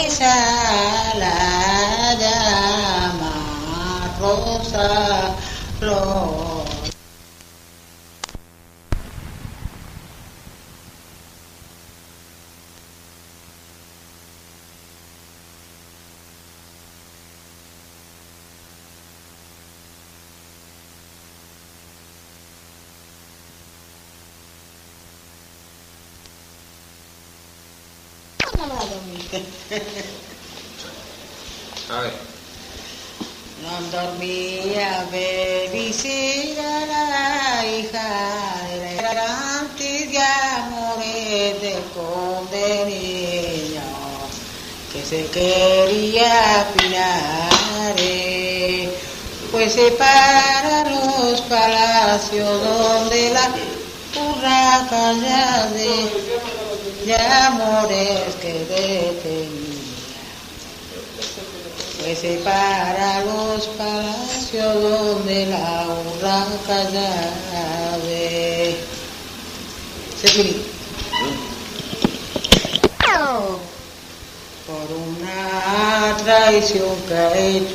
ella la llama Rosa Flor. A ver. No dormía Belicina, la hija de la errante de amores del conde niño, que se quería pinar, pues se para los palacios donde la urraca ya de amores que detenía. Pues se para los palacios donde la urraca llave se finí. Por una traición que ha hecho